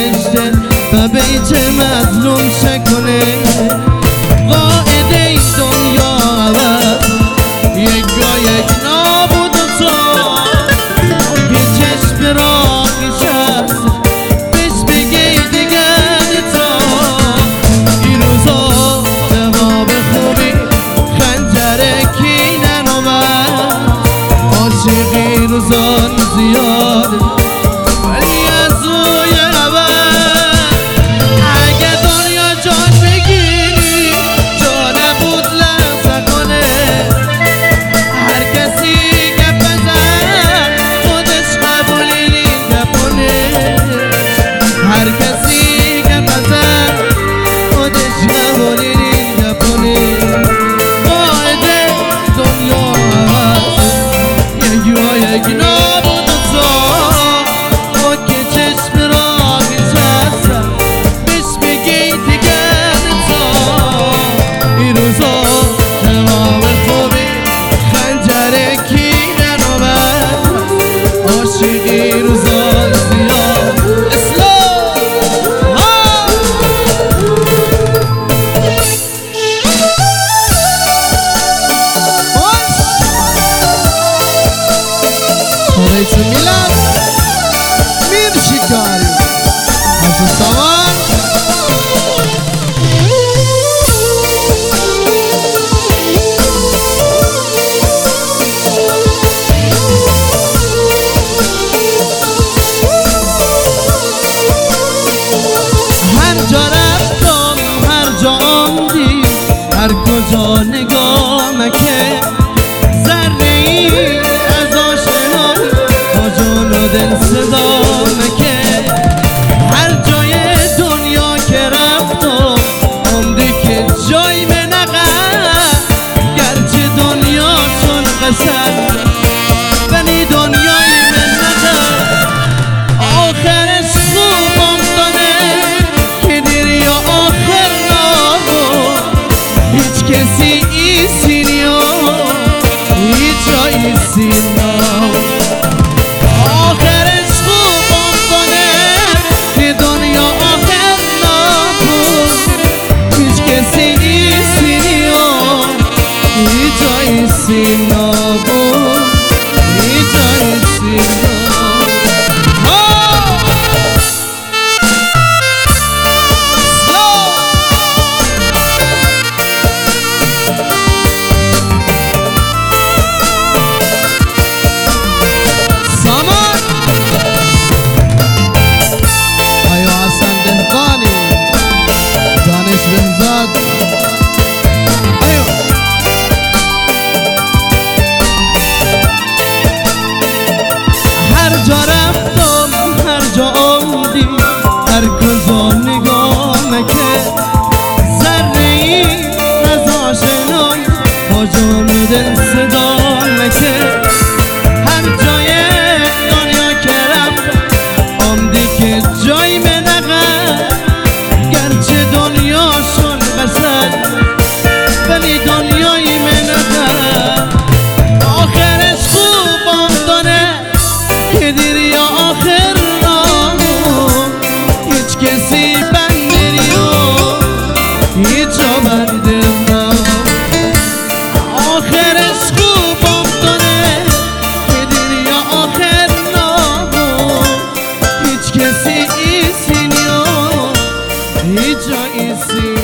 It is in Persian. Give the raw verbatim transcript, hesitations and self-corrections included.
نوشته و بیت مظلوم شکنه قاعده این دنیا عوض یک گاه یک نابود و تو که چشم راقی شست بهش بگی دیگر تا این روزا جواب خوبی خنجر کینن اومد عاشقی روزان زیاده ولی از روی عوض اگه دنیا جان بگیری جا نبود لحظه کنه هر کسی که بزن خودش قبولی نگپونه هر کسی که بزن خودش قبولی نگپونه قاعده دنیا عوض یک جا یک نابود عاشقی روزان زیاد اسلام رئیس میلاد میر شکاری از سوان هر کجا نگاه که ذره ای از آشنایی با جان و دل صدا که هر جای دنیا که رفتم عمری که جای من نقد گرچه دنیا چون قصد ولی دنیای من نقد آخرش خوب آمدانه که دیر یا آخر نابود هیچ کسی ایسی نیا هیچ جا ایسی نیا آخرش خوب آمدانه که دنیا آخر نبود هیچ کسی ایسی نیا هیچ جا ایسی نبود هیچ جا ایسی نیا هر کجا نگاه که ذره ای از آشنایی با جان و دل صدا که هر جای دنیا که رفت عمری که جای من نقد گرچه دنیا شون قصد ولی دنیای من نقد آخرش خوب آمدانه که دیر یا آخر کسی بندری و هیچ جا بندم آخرش خوب آمدانه که دیر یا آخر نبود هیچ کسی ایسی نیا هیچ جا ایسی